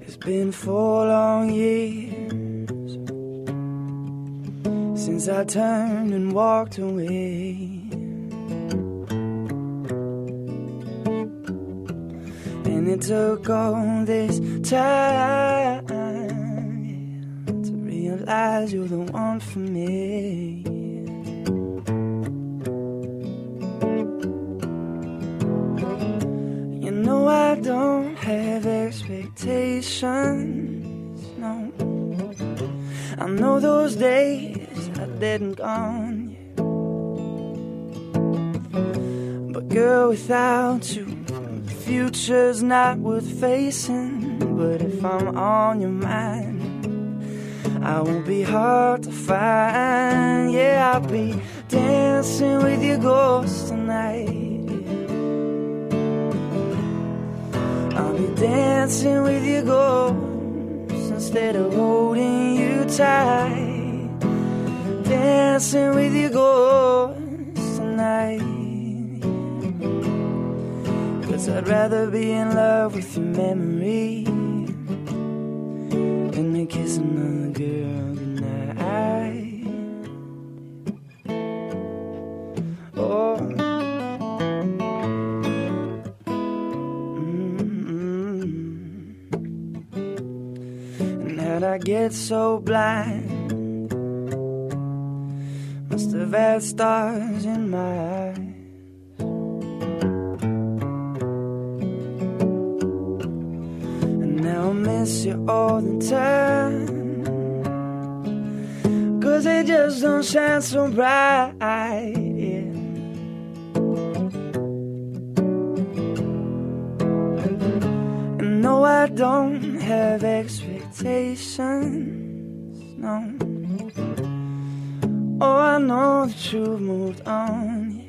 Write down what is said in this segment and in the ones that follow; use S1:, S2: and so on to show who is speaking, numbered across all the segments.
S1: It's been 4 long years since I turned and walked away, and it took all this time to realize you're the one for me. You know I don't have expectations, no. I know those days are dead and gone, yeah. But girl, without you, the future's not worth facing. But if I'm on your mind, I won't be hard to find. Yeah, I'll be dancing with your ghost tonight. I'll be dancing with your ghost instead of holding you tight. Dancing with your ghost tonight. 'Cause I'd rather be in love with your memory than to kiss another girl goodnight. Oh. And how'd I get so blind? Must have had stars in my eyes. And now I miss you all the time, 'cause they just don't shine so bright, yeah. And no, I don't have expectations, no. Oh, I know that you've moved on, yeah.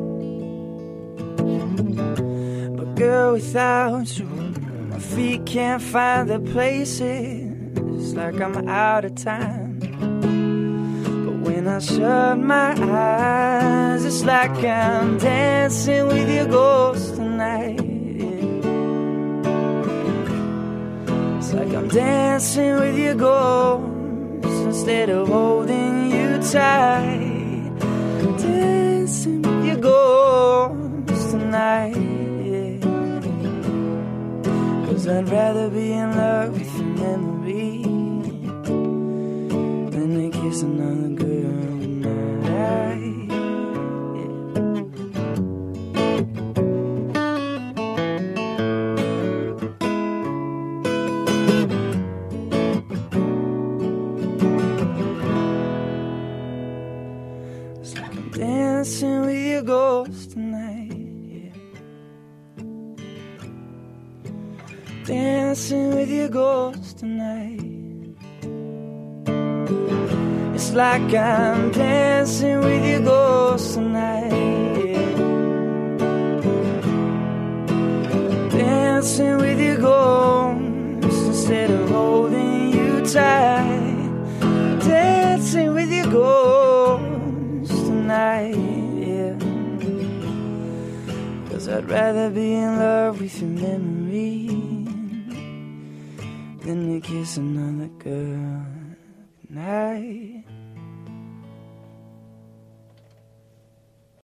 S1: But girl, without you, my feet can't find their places. It's like I'm out of time. But when I shut my eyes, it's like I'm dancing with your ghost tonight, yeah. It's like I'm dancing with your ghost instead of holding you tight. Dancing with your ghost tonight, yeah. 'Cause I'd rather be in love with your memory than to kiss another girl tonight, yeah. It's like I'm dancing with your ghost tonight, yeah. Dancing with your ghost tonight. It's like I'm dancing with your ghost tonight, yeah. Dancing with your ghost instead of holding you tight. Dancing with your ghost tonight, yeah. 'Cause I'd rather be in love with your memory than to kiss another girl.